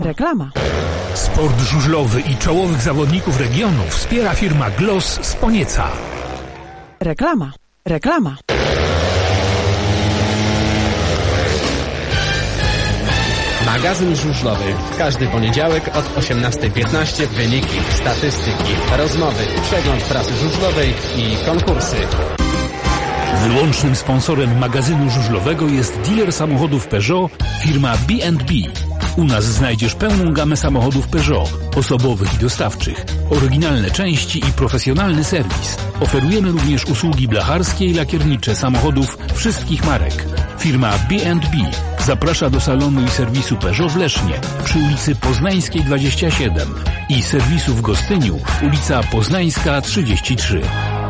Reklama. Sport żużlowy i czołowych zawodników regionu wspiera firma Gloss z Ponieca. Reklama. Reklama. Magazyn żużlowy. W każdy poniedziałek od 18:15 wyniki, statystyki, rozmowy, przegląd prasy żużlowej i konkursy. Wyłącznym sponsorem magazynu żużlowego jest dealer samochodów Peugeot, firma B&B. U nas znajdziesz pełną gamę samochodów Peugeot, osobowych i dostawczych, oryginalne części i profesjonalny serwis. Oferujemy również usługi blacharskie i lakiernicze samochodów wszystkich marek. Firma B&B zaprasza do salonu i serwisu Peugeot w Lesznie przy ulicy Poznańskiej 27 i serwisu w Gostyniu, ulica Poznańska 33.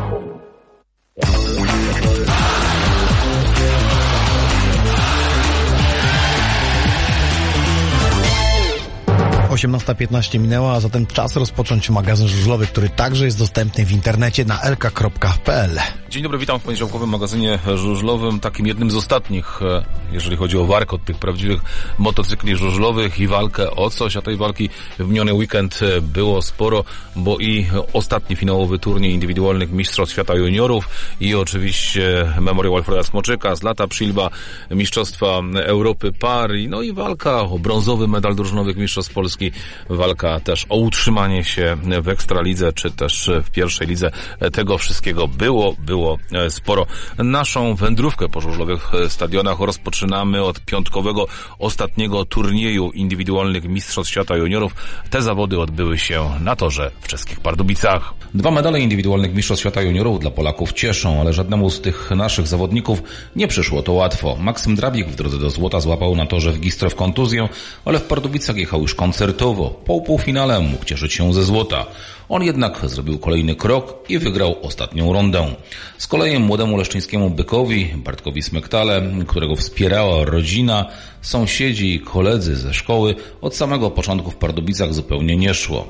18:15 minęła, a zatem czas rozpocząć magazyn żużlowy, który także jest dostępny w internecie na lk.pl. Dzień dobry, witam w poniedziałkowym magazynie żużlowym, takim jednym z ostatnich, jeżeli chodzi o walkę od tych prawdziwych motocykli żużlowych i walkę o coś, a tej walki w miniony weekend było sporo, bo i ostatni finałowy turniej indywidualnych Mistrzostw Świata Juniorów i oczywiście Memoriał Alfreda Smoczyka, Zlata Przilba, Mistrzostwa Europy Par, no i walka o brązowy medal drużynowych Mistrzostw Polski, walka też o utrzymanie się w Ekstralidze, czy też w pierwszej lidze. Tego wszystkiego było sporo. Naszą wędrówkę po żużlowych stadionach rozpoczynamy od piątkowego ostatniego turnieju indywidualnych Mistrzostw Świata Juniorów. Te zawody odbyły się na torze w czeskich Pardubicach. 2 medale indywidualnych Mistrzostw Świata Juniorów dla Polaków cieszą, ale żadnemu z tych naszych zawodników nie przyszło to łatwo. Maksym Drabik w drodze do złota złapał na torze w Gistrow kontuzję, ale w Pardubicach jechał już koncertowo. Po półfinale mógł cieszyć się ze złota. On jednak zrobił kolejny krok i wygrał ostatnią rundę. Z kolei młodemu leszczyńskiemu bykowi, Bartkowi Smektale, którego wspierała rodzina, sąsiedzi i koledzy ze szkoły, od samego początku w Pardubicach zupełnie nie szło.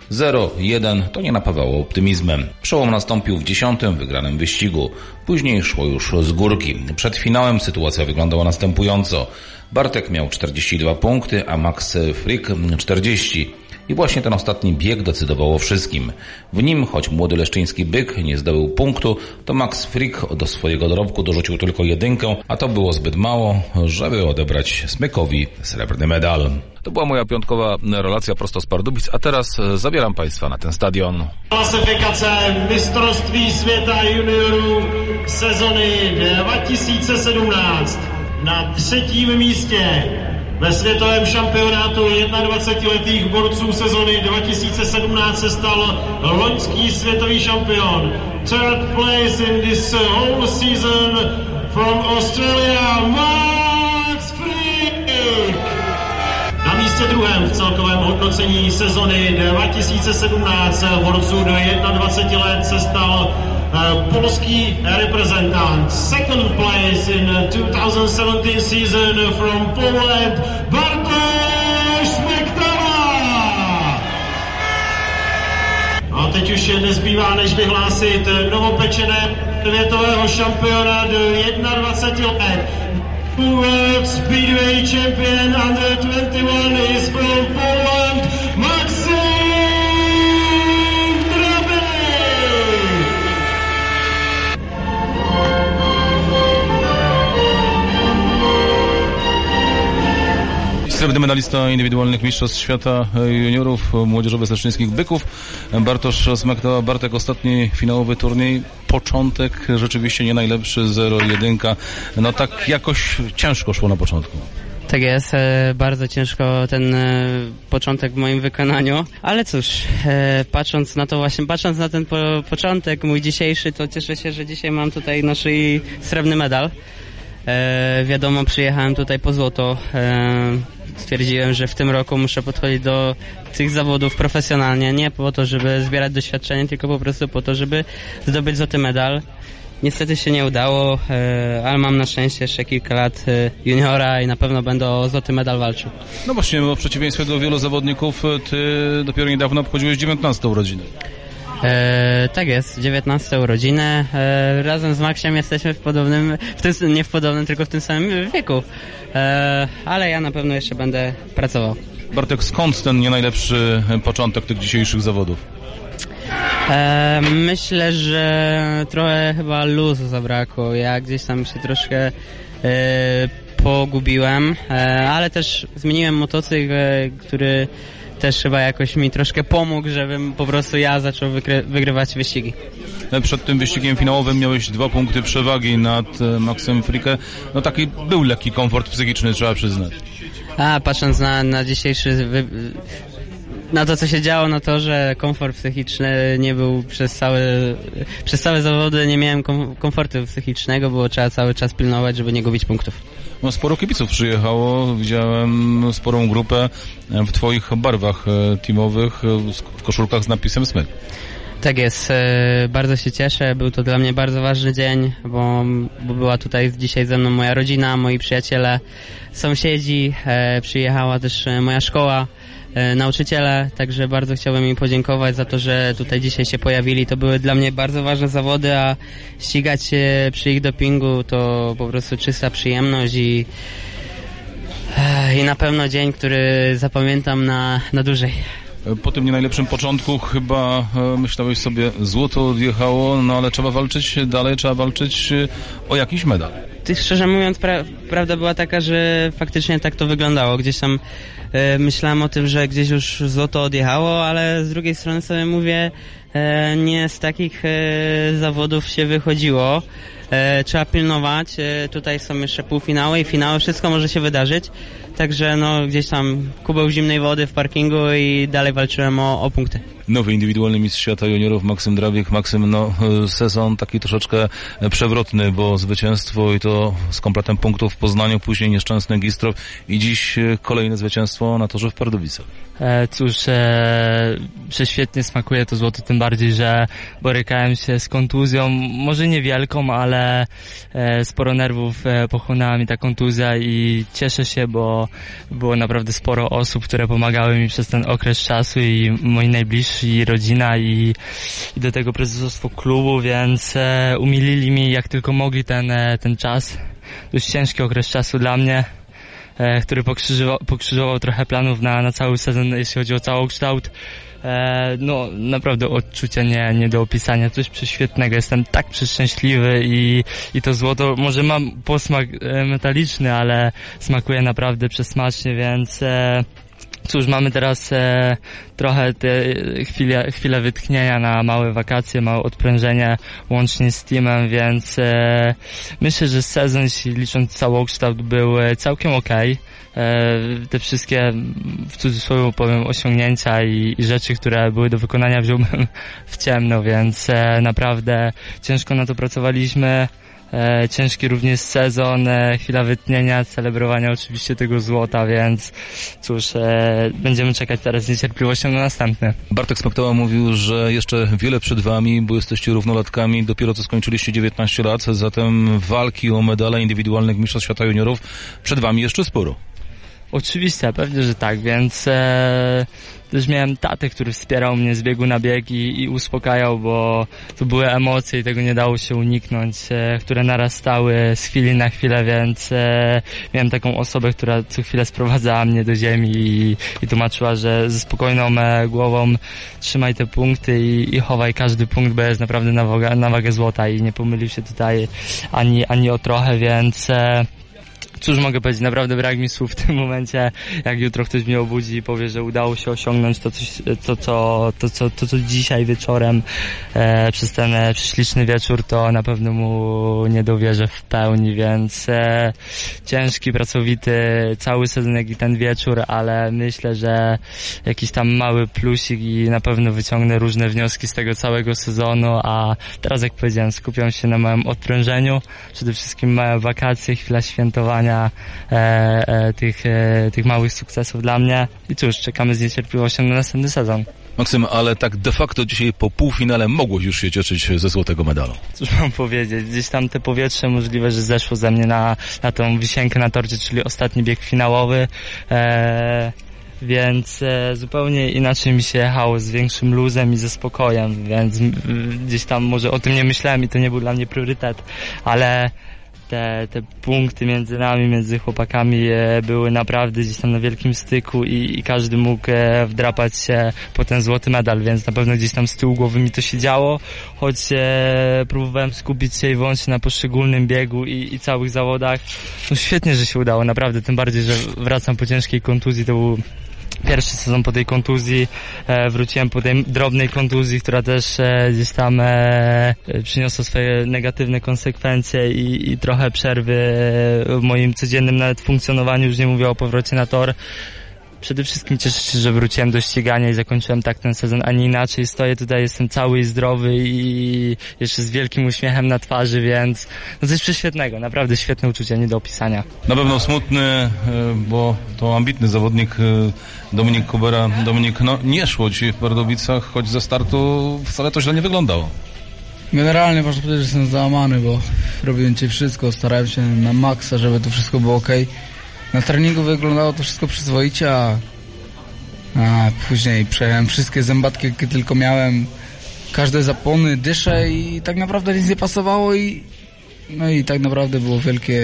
0-1 to nie napawało optymizmem. Przełom nastąpił w 10. wygranym wyścigu. Później szło już z górki. Przed finałem sytuacja wyglądała następująco. Bartek miał 42 punkty, a Max Frick 40. I właśnie ten ostatni bieg decydował o wszystkim. W nim, choć młody leszczyński byk nie zdobył punktu, to Max Frick do swojego dorobku dorzucił tylko 1, a to było zbyt mało, żeby odebrać Smykowi srebrny medal. To była moja piątkowa relacja prosto z Pardubic, a teraz zabieram Państwa na ten stadion. Klasifikace Mistrovství světa juniorů sezony 2017 na 3. místě ve světovém šampionátu 21letých borců sezony 2017 se stal loňský světový šampion. Third place in this whole season from Australia, Max Frick. Na místě 2. v celkovém hodnocení sezony 2017 borců do 21 let se stal polský reprezentant. Second place in 2017 season from Poland, Bartosz Smektala. A teď už nezbývá, než vyhlásit novopečené světového šampiona do 21 let. World Speedway Champion under 21 is from Poland, Maksym Drabik. Srebrny medalista indywidualnych Mistrzostw Świata Juniorów, młodzieżowych leszczyńskich byków, Bartosz Smektała. Bartek, ostatni finałowy turniej, początek rzeczywiście nie najlepszy, 0-1. No tak jakoś ciężko szło na początku. Tak jest, bardzo ciężko ten początek w moim wykonaniu, ale cóż, patrząc na ten początek mój dzisiejszy, to cieszę się, że dzisiaj mam tutaj na szyi srebrny medal. Wiadomo, przyjechałem tutaj po złoto. Stwierdziłem, że w tym roku muszę podchodzić do tych zawodów profesjonalnie, nie po to, żeby zbierać doświadczenie, tylko po prostu po to, żeby zdobyć złoty medal. Niestety się nie udało, ale mam na szczęście jeszcze kilka lat juniora i na pewno będę o złoty medal walczył. No właśnie, w przeciwieństwie do wielu zawodników, ty dopiero niedawno obchodziłeś 19. urodziny. Tak jest, 19 urodziny. Razem z Maksiem jesteśmy tylko w tym samym wieku. Ale ja na pewno jeszcze będę pracował. Bartek, skąd ten nie najlepszy początek tych dzisiejszych zawodów? Myślę, że trochę chyba luzu zabrakło. Ja gdzieś tam się troszkę pogubiłem, ale też zmieniłem motocykl, który też chyba jakoś mi troszkę pomógł, żebym po prostu ja zaczął wygrywać wyścigi. Przed tym wyścigiem finałowym miałeś 2 punkty przewagi nad Maxem Fricke. No taki był lekki komfort psychiczny, trzeba przyznać. Patrząc na dzisiejszy na to, co się działo na torze, komfort psychiczny nie był przez całe zawody, nie miałem komfortu psychicznego, było trzeba cały czas pilnować, żeby nie gubić punktów. No, sporo kibiców przyjechało, widziałem sporą grupę w twoich barwach teamowych, w koszulkach z napisem Smyk. Tak jest, bardzo się cieszę, był to dla mnie bardzo ważny dzień, bo była tutaj dzisiaj ze mną moja rodzina, moi przyjaciele, sąsiedzi, przyjechała też moja szkoła, nauczyciele, także bardzo chciałbym im podziękować za to, że tutaj dzisiaj się pojawili. To były dla mnie bardzo ważne zawody, a ścigać się przy ich dopingu to po prostu czysta przyjemność i na pewno dzień, który zapamiętam na dłużej. Po tym nie najlepszym początku chyba myślałeś sobie, złoto odjechało, no ale trzeba walczyć dalej, trzeba walczyć o jakiś medal. Szczerze mówiąc, prawda była taka, że faktycznie tak to wyglądało. Gdzieś tam myślałem o tym, że gdzieś już złoto odjechało, ale z drugiej strony sobie mówię, nie z takich zawodów się wychodziło. Trzeba pilnować, tutaj są jeszcze półfinały i finały, wszystko może się wydarzyć, także no gdzieś tam kubeł zimnej wody w parkingu i dalej walczyłem o punkty. Nowy indywidualny mistrz świata juniorów Maksym Drawik. Maksym, no sezon taki troszeczkę przewrotny, bo zwycięstwo i to z kompletem punktów w Poznaniu, później nieszczęsny Gistrow i dziś kolejne zwycięstwo na torze w Pardubicach. Cóż, prześwietnie smakuje to złoto, tym bardziej, że borykałem się z kontuzją, może niewielką, ale sporo nerwów pochłonęła mi ta kontuzja i cieszę się, bo było naprawdę sporo osób, które pomagały mi przez ten okres czasu i moi najbliżsi, i rodzina i do tego prezesostwo klubu, więc umilili mi jak tylko mogli ten czas. Dość ciężki okres czasu dla mnie, który pokrzyżował trochę planów na cały sezon, jeśli chodzi o całokształt. No naprawdę odczucia nie do opisania, coś prześwietnego, jestem tak przeszczęśliwy i to złoto może mam posmak metaliczny, ale smakuje naprawdę przesmacznie, więc cóż, mamy teraz trochę te chwilę wytchnienia na małe wakacje, małe odprężenie łącznie z teamem, więc myślę, że sezon, jeśli licząc całokształt, był całkiem okej. Te wszystkie, w cudzysłowie powiem, osiągnięcia i rzeczy, które były do wykonania, wziąłbym w ciemno, więc naprawdę ciężko na to pracowaliśmy. Ciężki również sezon, chwila wytchnienia, celebrowania oczywiście tego złota, więc cóż, będziemy czekać teraz z niecierpliwością na następny. Bartek Smektała mówił, że jeszcze wiele przed wami, bo jesteście równolatkami, dopiero co skończyliście 19 lat, zatem walki o medale indywidualnych mistrzostw świata juniorów przed wami jeszcze sporo. Oczywiście, pewnie, że tak, więc też miałem tatę, który wspierał mnie z biegu na bieg i uspokajał, bo to były emocje i tego nie dało się uniknąć, które narastały z chwili na chwilę, więc miałem taką osobę, która co chwilę sprowadzała mnie do ziemi i tłumaczyła, że ze spokojną głową trzymaj te punkty i chowaj każdy punkt, bo jest naprawdę na wagę złota i nie pomylił się tutaj ani o trochę, więc cóż mogę powiedzieć, naprawdę brak mi słów w tym momencie, jak jutro ktoś mnie obudzi i powie, że udało się osiągnąć to co dzisiaj wieczorem przez ten prześliczny wieczór, to na pewno mu nie dowierzę w pełni, więc ciężki, pracowity cały sezon, jak i ten wieczór, ale myślę, że jakiś tam mały plusik i na pewno wyciągnę różne wnioski z tego całego sezonu, a teraz, jak powiedziałem, skupiam się na małym odprężeniu, przede wszystkim małe wakacje, chwila świętowania tych małych sukcesów dla mnie i cóż, czekamy z niecierpliwością na następny sezon. Maksym, ale tak de facto dzisiaj po półfinale mogłeś już się cieszyć ze złotego medalu. Cóż mam powiedzieć, gdzieś tam te powietrze możliwe, że zeszło ze mnie na tą wisienkę na torcie, czyli ostatni bieg finałowy, więc zupełnie inaczej mi się jechało, z większym luzem i ze spokojem, więc gdzieś tam może o tym nie myślałem i to nie był dla mnie priorytet, ale te punkty między nami, między chłopakami były naprawdę gdzieś tam na wielkim styku i każdy mógł wdrapać się po ten złoty medal, więc na pewno gdzieś tam z tyłu głowy mi to się działo, choć próbowałem skupić się i wyłącznie na poszczególnym biegu i całych zawodach. No świetnie, że się udało, naprawdę, tym bardziej, że wracam po ciężkiej kontuzji, to był pierwszy sezon po tej kontuzji, wróciłem po tej drobnej kontuzji, która też gdzieś tam przyniosła swoje negatywne konsekwencje i trochę przerwy w moim codziennym nawet funkcjonowaniu, już nie mówię o powrocie na tor. Przede wszystkim cieszę się, że wróciłem do ścigania i zakończyłem tak ten sezon, a nie inaczej. Stoję tutaj, jestem cały i zdrowy i jeszcze z wielkim uśmiechem na twarzy, więc no coś prześwietnego, naprawdę świetne uczucie, nie do opisania. Na pewno smutny, bo to ambitny zawodnik Dominik Kubera. Dominik, no nie szło ci w Pardubicach, choć ze startu wcale to źle nie wyglądało. Generalnie można powiedzieć, że jestem załamany, bo robiłem dzisiaj wszystko, starałem się na maksa, żeby to wszystko było okej. Na treningu wyglądało to wszystko przyzwoicie, a później przejechałem wszystkie zębatki, jakie tylko miałem, każde zapłony, dyszę i tak naprawdę nic nie pasowało i tak naprawdę było wielkie,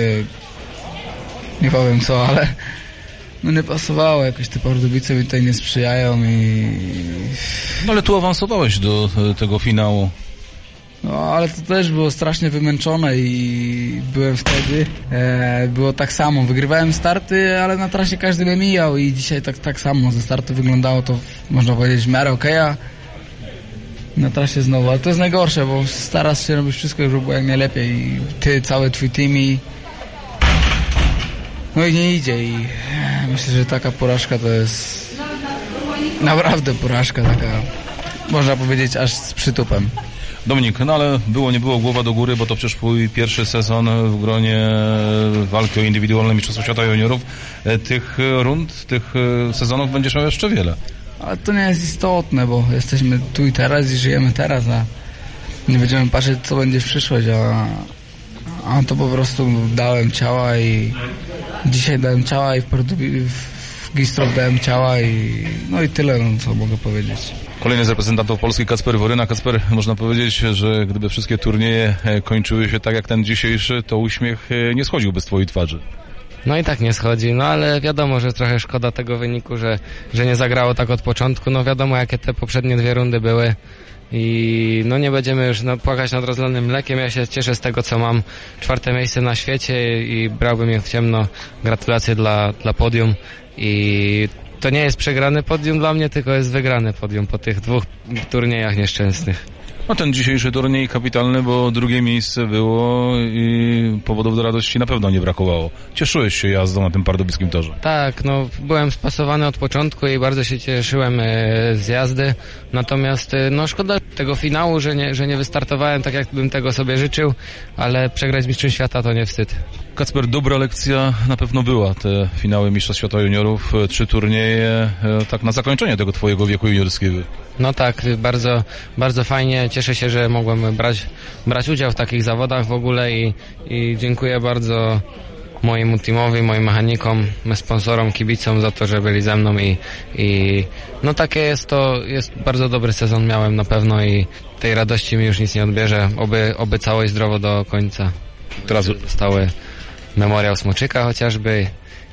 nie powiem co, ale no nie pasowało, jakoś te Pardubice mi tutaj nie sprzyjają No ale tu awansowałeś do tego finału. No, ale to też było strasznie wymęczone i byłem wtedy, było tak samo, wygrywałem starty, ale na trasie każdy mnie mijał i dzisiaj tak samo ze startu wyglądało to, można powiedzieć, w miarę okej, a na trasie znowu, ale to jest najgorsze, bo starasz się robić wszystko, żeby było jak najlepiej i ty, cały twój team i no i nie idzie i myślę, że taka porażka to jest naprawdę porażka taka, można powiedzieć, aż z przytupem. Dominik, no ale nie było głowa do góry, bo to przecież twój pierwszy sezon w gronie walki o indywidualne mistrzostwo świata juniorów. Tych rund, tych sezonów będziesz miał jeszcze wiele. Ale to nie jest istotne, bo jesteśmy tu i teraz i żyjemy teraz, a nie będziemy patrzeć, co będzie w przyszłość, a to po prostu dałem ciała i dzisiaj dałem ciała i w Gistrow dałem ciała i no i tyle, no co mogę powiedzieć. Kolejny z reprezentantów Polski, Kacper Woryna. Kacper, można powiedzieć, że gdyby wszystkie turnieje kończyły się tak jak ten dzisiejszy, to uśmiech nie schodziłby z twojej twarzy. No i tak nie schodzi, no ale wiadomo, że trochę szkoda tego wyniku, że nie zagrało tak od początku. No wiadomo, jakie te poprzednie 2 rundy były i no nie będziemy już płakać nad rozlanym mlekiem. Ja się cieszę z tego, co mam. 4. miejsce na świecie i brałbym je w ciemno. Gratulacje dla podium i to nie jest przegrany podium dla mnie, tylko jest wygrany podium po tych 2 turniejach nieszczęsnych. No ten dzisiejszy turniej kapitalny, bo 2. miejsce było i powodów do radości na pewno nie brakowało. Cieszyłeś się jazdą na tym pardubickim torze? Tak, no byłem spasowany od początku i bardzo się cieszyłem z jazdy. Natomiast no szkoda tego finału, że nie wystartowałem tak, jak bym tego sobie życzył, ale przegrać mistrzem świata to nie wstyd. Kacper, dobra lekcja na pewno była, te finały Mistrzostw Świata Juniorów, 3 turnieje, tak na zakończenie tego twojego wieku juniorskiego. No tak, bardzo, bardzo fajnie, cieszę się, że mogłem brać udział w takich zawodach w ogóle i dziękuję bardzo mojemu teamowi, moim mechanikom, sponsorom, kibicom za to, że byli ze mną i no takie jest bardzo dobry sezon miałem na pewno i tej radości mi już nic nie odbierze, oby całość zdrowo do końca. Teraz zostały memoriał Smoczyka chociażby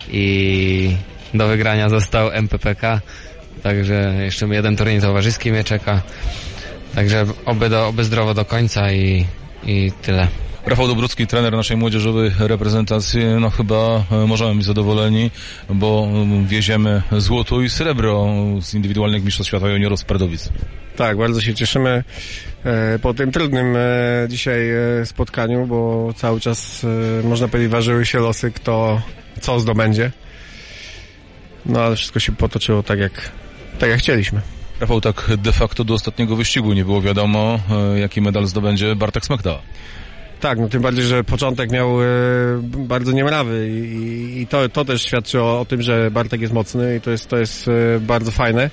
i do wygrania został MPPK, także jeszcze 1 turniej towarzyski mnie czeka, także oby zdrowo do końca i tyle. Rafał Dobrucki, trener naszej młodzieżowej reprezentacji, no chyba możemy być zadowoleni, bo wieziemy złoto i srebro z indywidualnych mistrzostw świata juniorów z Pardubic. Tak, bardzo się cieszymy po tym trudnym dzisiaj spotkaniu, bo cały czas, można powiedzieć, ważyły się losy, kto co zdobędzie. No ale wszystko się potoczyło tak jak chcieliśmy. Rafał, tak de facto do ostatniego wyścigu nie było wiadomo, jaki medal zdobędzie Bartek Smekta. Tak, no tym bardziej, że początek miał bardzo niemrawy i to też świadczy o tym, że Bartek jest mocny i to jest bardzo fajne.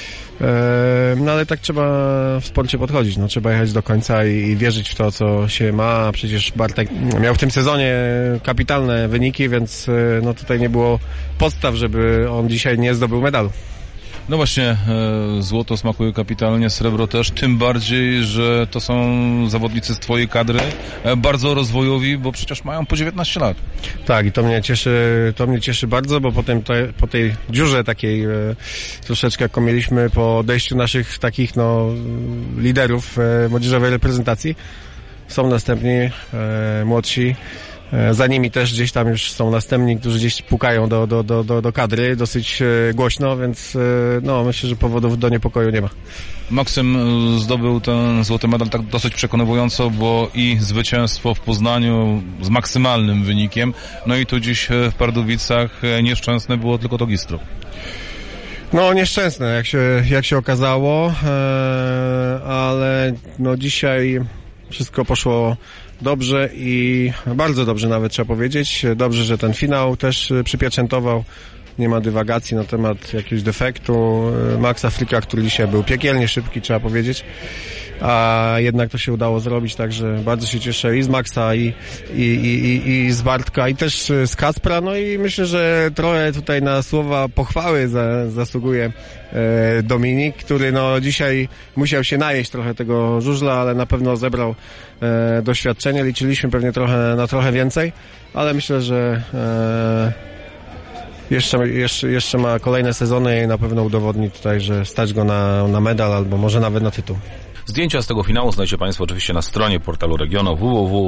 No ale tak trzeba w sporcie podchodzić, no trzeba jechać do końca i wierzyć w to, co się ma. Przecież Bartek miał w tym sezonie kapitalne wyniki, więc no tutaj nie było podstaw, żeby on dzisiaj nie zdobył medalu. No właśnie, złoto smakuje kapitalnie, srebro też, tym bardziej, że to są zawodnicy z twojej kadry, bardzo rozwojowi, bo przecież mają po 19 lat. Tak, i to mnie cieszy bardzo, bo potem po tej dziurze takiej troszeczkę, jaką mieliśmy po odejściu naszych takich liderów młodzieżowej reprezentacji, są następni młodsi. Za nimi też gdzieś tam już są następni, którzy gdzieś pukają do kadry dosyć głośno, więc myślę, że powodów do niepokoju nie ma. Maksym zdobył ten złoty medal tak dosyć przekonywująco, bo i zwycięstwo w Poznaniu z maksymalnym wynikiem, no i tu dziś w Pardubicach nieszczęsne było tylko to Gistrów. No nieszczęsne, jak się okazało, ale dzisiaj wszystko poszło dobrze i bardzo dobrze nawet trzeba powiedzieć. Dobrze, że ten finał też przypieczętował. Nie ma dywagacji na temat jakiegoś defektu Maxa Fricka, który dzisiaj był piekielnie szybki, trzeba powiedzieć. A jednak to się udało zrobić, także bardzo się cieszę i z Maxa, i z Bartka, i też z Kacpra. No i myślę, że trochę tutaj na słowa pochwały zasługuje Dominik, który dzisiaj musiał się najeść trochę tego żużla, ale na pewno zebrał doświadczenie. Liczyliśmy pewnie na trochę więcej, ale myślę, że jeszcze ma kolejne sezony i na pewno udowodni tutaj, że stać go na medal albo może nawet na tytuł. Zdjęcia z tego finału znajdziecie Państwo oczywiście na stronie portalu regionu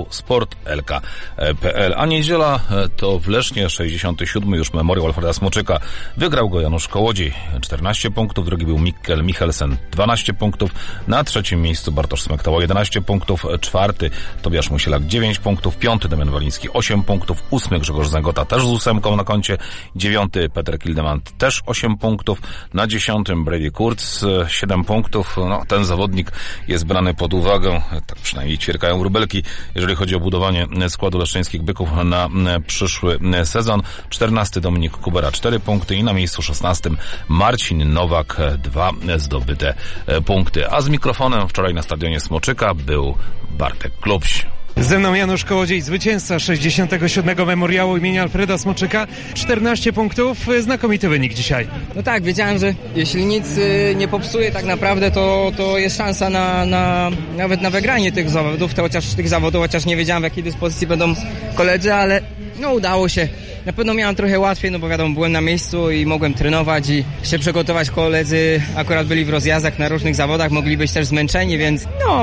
www.sportlk.pl. A niedziela to w Lesznie 67. już memoriał Alfreda Smoczyka. Wygrał go Janusz Kołodziej, 14 punktów, drugi był Mikkel Michelsen, 12 punktów, na trzecim miejscu Bartosz Smektała, 11 punktów, czwarty Tobiasz Musielak, 9 punktów, piąty Damian Waliński, 8 punktów, ósmy Grzegorz Zęgota, też z 8 na koncie, dziewiąty Peter Kildemand, też 8 punktów, na 10 Brady Kurtz, 7 punktów. Ten zawodnik jest brany pod uwagę, tak przynajmniej ćwierkają wróbelki, jeżeli chodzi o budowanie składu leszczyńskich Byków na przyszły sezon. 14 Dominik Kubera, 4 punkty i na miejscu 16 Marcin Nowak, 2 zdobyte punkty. A z mikrofonem wczoraj na stadionie Smoczyka był Bartek Klubś. Ze mną Janusz Kołodziej, zwycięzca 67. memoriału imienia Alfreda Smoczyka. 14 punktów, znakomity wynik dzisiaj. No tak, wiedziałem, że jeśli nic nie popsuje tak naprawdę, to jest szansa nawet na wygranie tych zawodów, chociaż nie wiedziałem, w jakiej dyspozycji będą koledzy, ale udało się. Na pewno miałem trochę łatwiej, bo wiadomo, byłem na miejscu i mogłem trenować i się przygotować. Koledzy akurat byli w rozjazdach na różnych zawodach, mogli być też zmęczeni, więc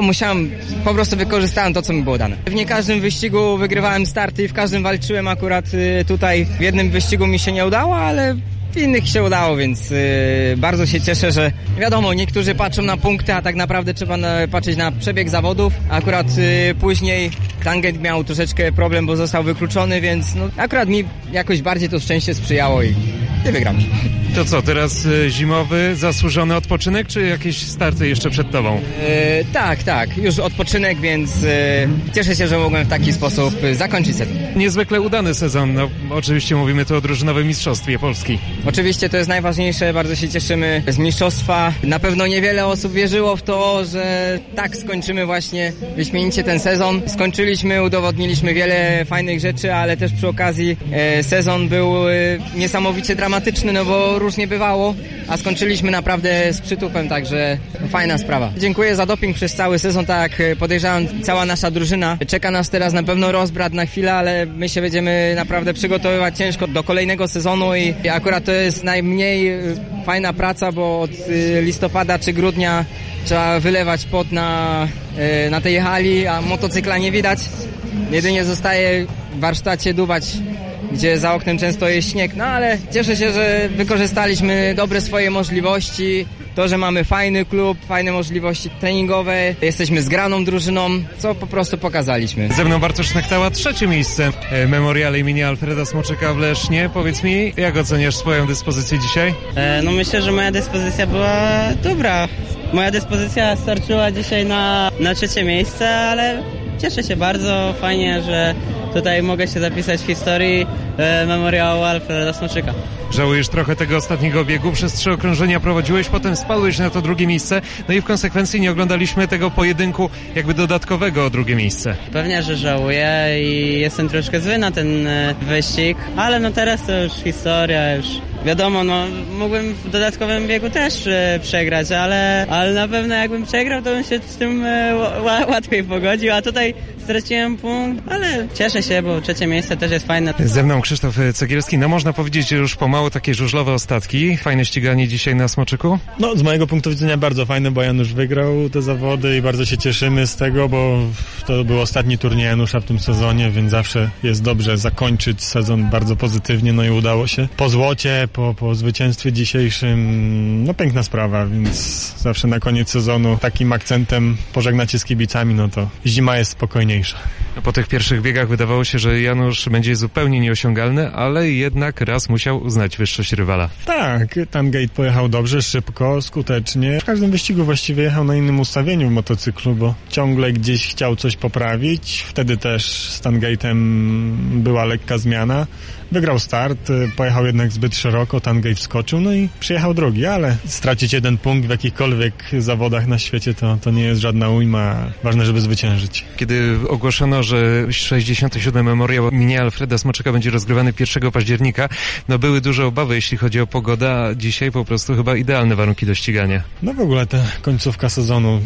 po prostu wykorzystałem to, co mi było dane. W nie każdym wyścigu wygrywałem starty i w każdym walczyłem. Akurat tutaj w jednym wyścigu mi się nie udało, ale w innych się udało, więc bardzo się cieszę, że wiadomo, niektórzy patrzą na punkty, a tak naprawdę trzeba patrzeć na przebieg zawodów. Akurat później Tangent miał troszeczkę problem, bo został wykluczony, więc akurat mi jakoś bardziej to szczęście sprzyjało i wygram. To co, teraz zimowy, zasłużony odpoczynek, czy jakieś starty jeszcze przed tobą? Tak, już odpoczynek, więc cieszę się, że mogłem w taki sposób zakończyć sezon. Niezwykle udany sezon, oczywiście mówimy tu o drużynowym mistrzostwie Polski. Oczywiście to jest najważniejsze, bardzo się cieszymy z mistrzostwa. Na pewno niewiele osób wierzyło w to, że tak skończymy właśnie wyśmienicie ten sezon. Skończyliśmy, udowodniliśmy wiele fajnych rzeczy, ale też przy okazji sezon był niesamowicie dramatyczny, bo różnie bywało, a skończyliśmy naprawdę z przytupem, także fajna sprawa. Dziękuję za doping przez cały sezon, tak jak podejrzewam, cała nasza drużyna. Czeka nas teraz na pewno rozbrat na chwilę, ale my się będziemy naprawdę przygotowywać ciężko do kolejnego sezonu i akurat to jest najmniej fajna praca, bo od listopada czy grudnia trzeba wylewać pot na tej hali, a motocykla nie widać. Jedynie zostaje w warsztacie dubać, gdzie za oknem często jest śnieg, ale cieszę się, że wykorzystaliśmy dobre swoje możliwości, to, że mamy fajny klub, fajne możliwości treningowe, jesteśmy zgraną drużyną, co po prostu pokazaliśmy. Ze mną Bartosz Smektała, 3. miejsce w memoriale imienia Alfreda Smoczyka w Lesznie. Powiedz mi, jak oceniasz swoją dyspozycję dzisiaj? Myślę, że moja dyspozycja była dobra. Moja dyspozycja starczyła dzisiaj na 3. miejsce, ale cieszę się bardzo, fajnie, że tutaj mogę się zapisać w historii memoriału Alfreda Smoczyka. Żałujesz trochę tego ostatniego biegu, przez 3 okrążenia prowadziłeś, potem spadłeś na to drugie miejsce, no i w konsekwencji nie oglądaliśmy tego pojedynku jakby dodatkowego o drugie miejsce. Pewnie, że żałuję i jestem troszkę zły na ten wyścig, ale no teraz to już historia, już wiadomo, no mógłbym w dodatkowym biegu też przegrać, ale na pewno jakbym przegrał, to bym się z tym łatwiej pogodził, a tutaj straciłem punkt, ale cieszę się, bo 3 miejsce też jest fajne. Ze mną Krzysztof Cegielski, no można powiedzieć, że już pomału takie żużlowe ostatki. Fajne ściganie dzisiaj na Smoczyku? No z mojego punktu widzenia bardzo fajne, bo Janusz wygrał te zawody i bardzo się cieszymy z tego, bo to był ostatni turniej Janusza w tym sezonie, więc zawsze jest dobrze zakończyć sezon bardzo pozytywnie, no i udało się. Po złocie, po zwycięstwie dzisiejszym, no piękna sprawa, więc zawsze na koniec sezonu takim akcentem pożegnać się z kibicami, no to zima jest spokojniejsza. No, po tych pierwszych biegach wydawało się, że Janusz będzie zupełnie nieosiągalny, ale jednak raz musiał uznać wyższość rywala. Tak, Tangate pojechał dobrze, szybko, skutecznie. W każdym wyścigu właściwie jechał na innym ustawieniu w motocyklu, bo ciągle gdzieś chciał coś poprawić. Wtedy też z Tangate'em była lekka zmiana. Wygrał start, pojechał jednak zbyt szeroko, Tangate wskoczył, no i przyjechał drugi, ale stracić 1 punkt w jakichkolwiek zawodach na świecie to nie jest żadna ujma, ważne, żeby zwyciężyć. Kiedy ogłoszono, że 67. memoriał imienia Alfreda Smoczyka będzie rozgrywany 1 października, no były duże obawy, jeśli chodzi o pogodę, a dzisiaj po prostu chyba idealne warunki do ścigania. No w ogóle ta końcówka sezonu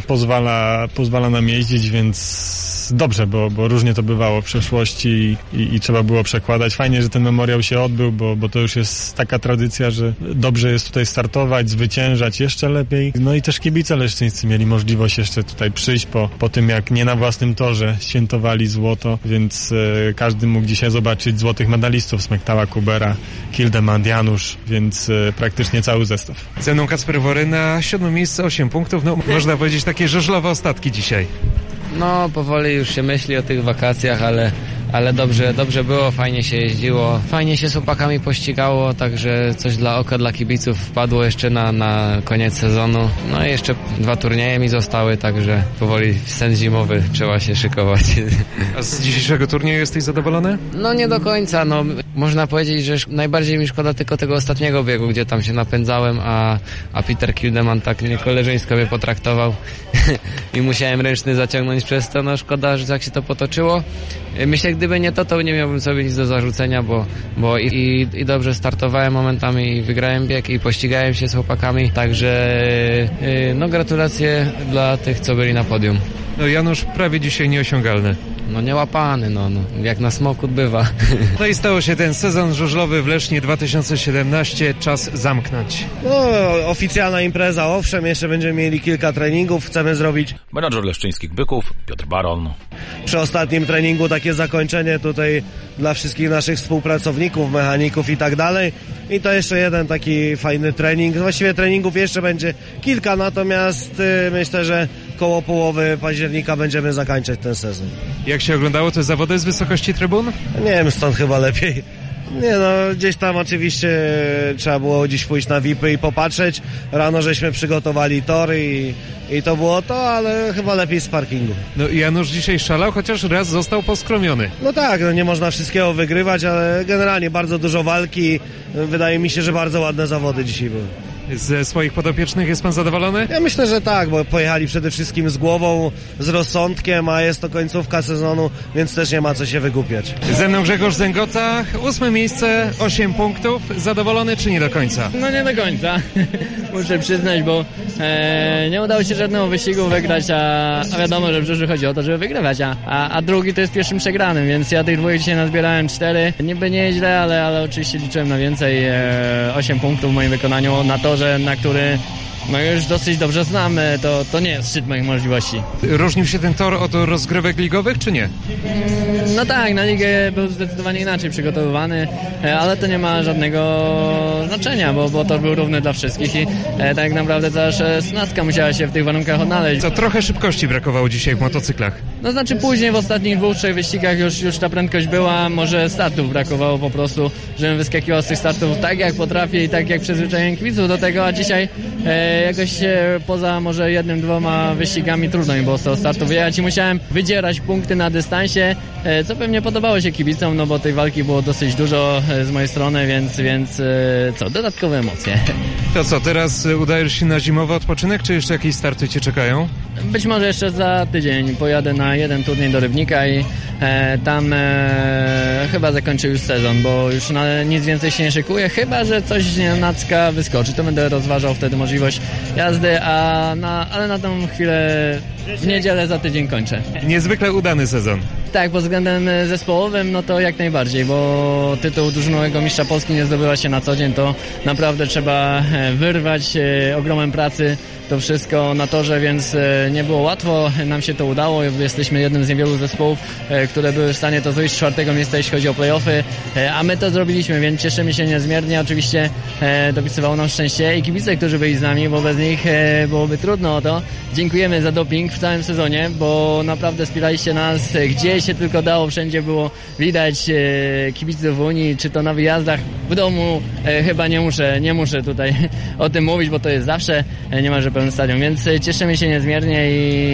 pozwala nam jeździć, więc dobrze, bo różnie to bywało w przeszłości i trzeba było przekładać. Fajnie, że ten memoriał się odbył, bo to już jest taka tradycja, że dobrze jest tutaj startować, zwyciężać jeszcze lepiej. No i też kibice leszczyńscy mieli możliwość jeszcze tutaj przyjść po tym, jak nie na własnym torze świętowali złoto, więc każdy mógł dzisiaj zobaczyć złotych medalistów, Smektała, Kubera, Kildemand, Janusz, więc praktycznie cały zestaw. Ze mną Kacper Woryna, 7 miejsce, 8 punktów, no można powiedzieć takie żużlowe ostatki dzisiaj. No, powoli już się myśli o tych wakacjach, ale dobrze było, fajnie się jeździło, fajnie się z chłopakami pościgało, także coś dla oka, dla kibiców wpadło jeszcze na koniec sezonu. No i jeszcze 2 turnieje mi zostały, także powoli sen zimowy trzeba się szykować. A z dzisiejszego turnieju jesteś zadowolony? No nie do końca, no można powiedzieć, że najbardziej mi szkoda tylko tego ostatniego biegu, gdzie tam się napędzałem, a Peter Kildemand tak niekoleżeńsko mnie potraktował i musiałem ręczny zaciągnąć przez to, no szkoda, że tak się to potoczyło. Myślę, gdyby nie to nie miałbym sobie nic do zarzucenia, bo i dobrze startowałem momentami i wygrałem bieg i pościgałem się z chłopakami, także no gratulacje dla tych, co byli na podium. No Janusz prawie dzisiaj nieosiągalny. No niełapany, no jak na Smokut bywa. No i stało się ten sezon żużlowy w Lesznie 2017, czas zamknąć. No oficjalna impreza, owszem, jeszcze będziemy mieli kilka treningów, chcemy zrobić. Menadżer leszczyńskich byków, Piotr Baron. Przy ostatnim treningu takie zakończenie tutaj dla wszystkich naszych współpracowników, mechaników i tak dalej. I to jeszcze jeden taki fajny trening. Właściwie treningów jeszcze będzie kilka, natomiast myślę, że koło połowy października będziemy zakończyć ten sezon. Jak się oglądało te zawody z wysokości trybun? Nie wiem, stąd chyba lepiej. Nie no, gdzieś tam oczywiście trzeba było dziś pójść na VIP-y i popatrzeć. Rano żeśmy przygotowali tory i to było to, ale chyba lepiej z parkingu. No i Janusz dzisiaj szalał, chociaż raz został poskromiony. No tak, no nie można wszystkiego wygrywać, ale generalnie bardzo dużo walki. Wydaje mi się, że bardzo ładne zawody dzisiaj były. Ze swoich podopiecznych jest pan zadowolony? Ja myślę, że tak, bo pojechali przede wszystkim z głową, z rozsądkiem, a jest to końcówka sezonu, więc też nie ma co się wygłupiać. Ze mną Grzegorz Zęgota, 8 miejsce, 8 punktów. Zadowolony czy nie do końca? No nie do końca, muszę przyznać, bo nie udało się żadnego wyścigu wygrać, a wiadomo, że w żużlu chodzi o to, żeby wygrywać, a drugi to jest pierwszym przegranym, więc ja tych dwóch dzisiaj nazbierałem 4. Niby nieźle, ale oczywiście liczyłem na więcej, 8 punktów w moim wykonaniu na torze, na który no już dosyć dobrze znamy, to nie jest szczyt moich możliwości. Różnił się ten tor od rozgrywek ligowych, czy nie? No tak, na ligę był zdecydowanie inaczej przygotowywany, ale to nie ma żadnego znaczenia, bo tor był równy dla wszystkich i tak naprawdę cała 16 musiała się w tych warunkach odnaleźć. Co trochę szybkości brakowało dzisiaj w motocyklach. No znaczy później w ostatnich 2-3 wyścigach już ta prędkość była, może startów brakowało po prostu, żebym wyskakiwał z tych startów tak jak potrafię i tak jak przyzwyczaiłem kibiców do tego, a dzisiaj jakoś poza może 1-2 wyścigami trudno mi było z tego startu wyjechać i musiałem wydzierać punkty na dystansie, co pewnie podobało się kibicom, no bo tej walki było dosyć dużo z mojej strony, więc dodatkowe emocje. To co, teraz udajesz się na zimowy odpoczynek, czy jeszcze jakieś starty cię czekają? Być może jeszcze za tydzień pojadę na jeden turniej do Rybnika i tam chyba zakończę już sezon, bo już na nic więcej się nie szykuję, chyba że coś nienacka wyskoczy, to będę rozważał wtedy możliwość jazdy, ale na tą chwilę w niedzielę za tydzień kończę. Niezwykle udany sezon. Tak, pod względem zespołowym, no to jak najbardziej, bo tytuł drużynowego mistrza Polski nie zdobywa się na co dzień, to naprawdę trzeba wyrwać ogromem pracy to wszystko na torze, więc nie było łatwo, nam się to udało, jesteśmy jednym z niewielu zespołów, które były w stanie to zrobić z 4. miejsca, jeśli chodzi o play-offy, a my to zrobiliśmy, więc cieszymy się niezmiernie, oczywiście dopisywało nam szczęście i kibice, którzy byli z nami, bo bez nich byłoby trudno o to. Dziękujemy za doping w całym sezonie, bo naprawdę wspieraliście nas, gdzie się tylko dało, wszędzie było widać kibiców w Unii, czy to na wyjazdach, w domu, chyba nie muszę tutaj o tym mówić, bo to jest zawsze niemalże pełny stadion, więc cieszymy się niezmiernie